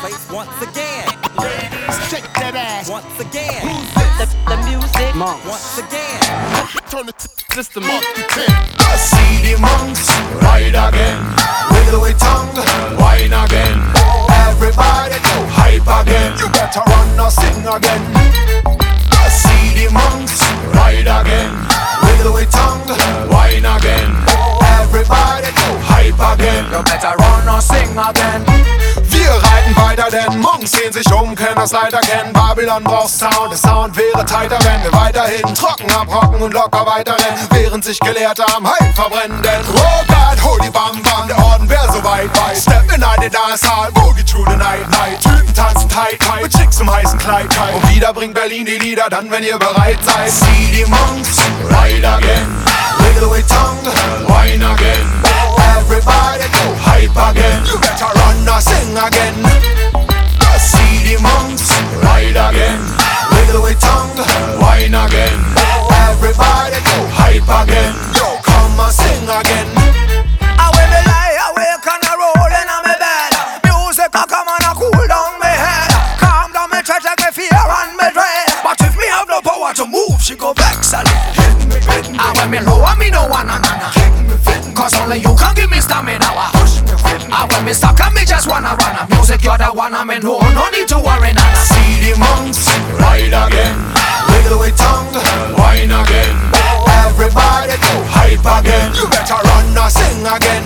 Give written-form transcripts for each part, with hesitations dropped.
place once again. Ladies, shake that ass once again. Who's this? The music Monks once again. Turn the system up to 10. I see the monks ride again. Wiggle with tongue, wine again. Everybody go hype again. You better run or sing again. I see the monks ride again. Wiggle with tongue, wine again. Everybody go hype again. You better run or sing again. Wir reiten weiter, denn Monks sehen sich um, können das leider kennen. Babylon braucht Sound, der Sound wäre tighter, wenn wir weiterhin trocken abrocken und locker weiterrennen, während sich Gelehrte am Hype verbrennen. Denn oh God, holy bam bam, der Orden wär so weit. Step in the dance hall, boogie through the night. Typen tanzen tight, mit Chicks im heißen Kleid. Und wieder bringt Berlin die Lieder, dann wenn ihr bereit seid. See the Monks ride again. Wiggle with tongue, wine again. Everybody go hype again. You better run or sing again. I see the monks ride again. Wiggle with tongue, wine again. Everybody go hype again. Yo, come and sing again. I will be lie awake and a rolling on me bed. Music a come and a cool down me head. Calm down me try take me fear and me dread. But if me have no power to move, she go vex a little. And when me lower me no one another. Cause only you can give me stamina. And when me stuck and me just wanna run. Music you're the one I mean, no need to worry nada. See the monks ride again. Wiggle with tongue, wine again. Everybody go hype again. You better run or sing again.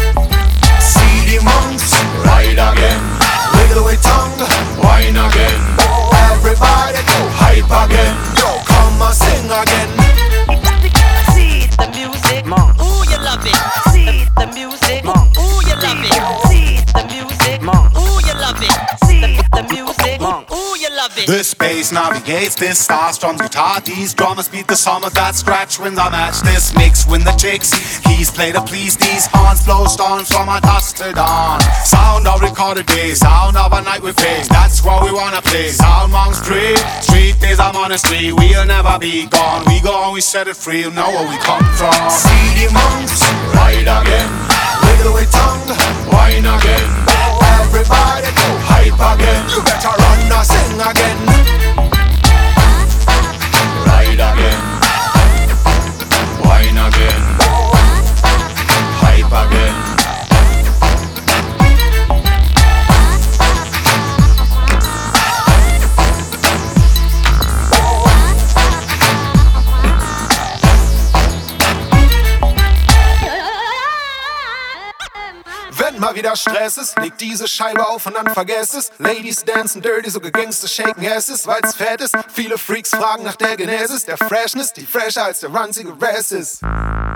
See the monks ride again. Wiggle with tongue, wine again. Everybody go hype again. Yo, come and sing again. See the music Monks. Ooh, you love it. See the music Monks. Ooh, you love it. See the music Monks. Ooh, you love it. See the music Monks. Ooh, you love it. The space navigates this star strums guitar. These drummers beat the sum of that scratch when I match this mix when the chicks keys play to please these horns blow storms from our dusk to dawn. Sound of recorded days, sound of a night we face. That's what we wanna play. Sound monks tree, street days our monastery. We'll never be gone. We go and we set it free. You know where we come from. See the monks ride again. Wiggle with tongue, wine again. Everybody go hype again. You better run or sing again. Ride again, wine again, hype again. Wenn mal wieder Stress ist, leg diese Scheibe auf und dann vergess es. Ladies dancen dirty, so Gangster shaken asses, weil's fett ist. Viele Freaks fragen nach der Genesis, der Freshness, die fresher als der ranzige Rest ist.